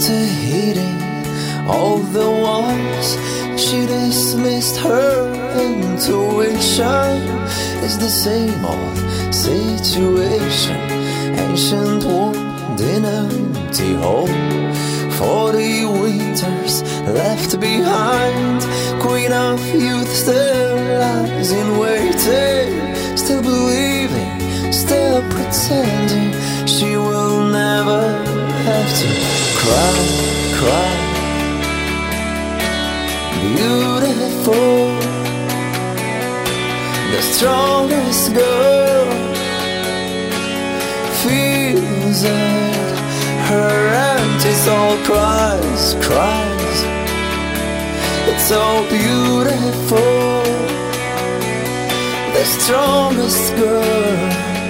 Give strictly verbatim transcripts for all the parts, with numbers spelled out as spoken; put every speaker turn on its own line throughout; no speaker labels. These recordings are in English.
to hitting all the walls. She dismissed her intuition. It's the same old situation, ancient wound in an empty hole. Forty winters left behind, queen of youth still lies in waiting, still believing, still pretending she will never have to cry, cry. Beautiful, the strongest girl feels it. Her empty soul cries, cries. It's so beautiful. The strongest girl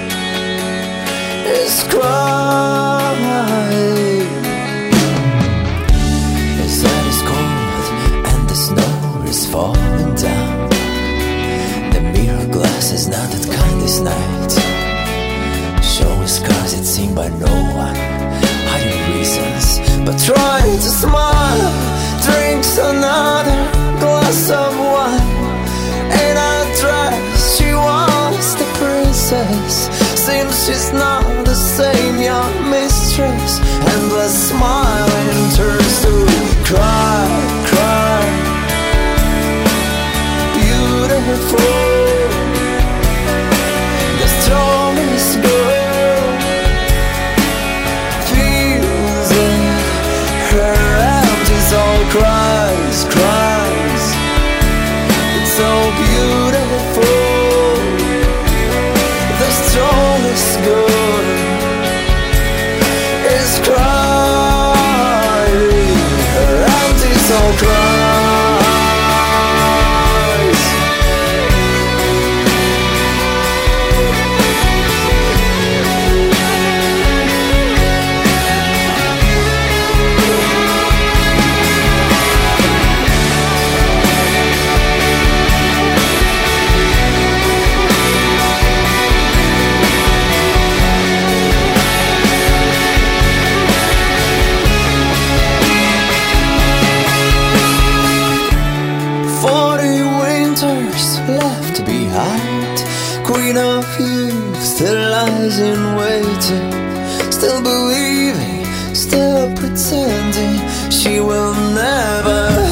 is crying. His night is cold and the snow is falling down. The mirror glass is not that kind this night. Showing scars it's seen by no one, hiding reasons, but trying to smile. Drinks another glass of wine. In a dress she was the princess. Seems she's not the same young mistress. Endless smiling turns to cry, cry. Beautiful, the strongest girl feels it. Her empty soul cries, cries. It's so beautiful. The strongest girl is crying. Her empty soul cries. Left behind, queen of youth still lies in waiting, still believing, still pretending she will never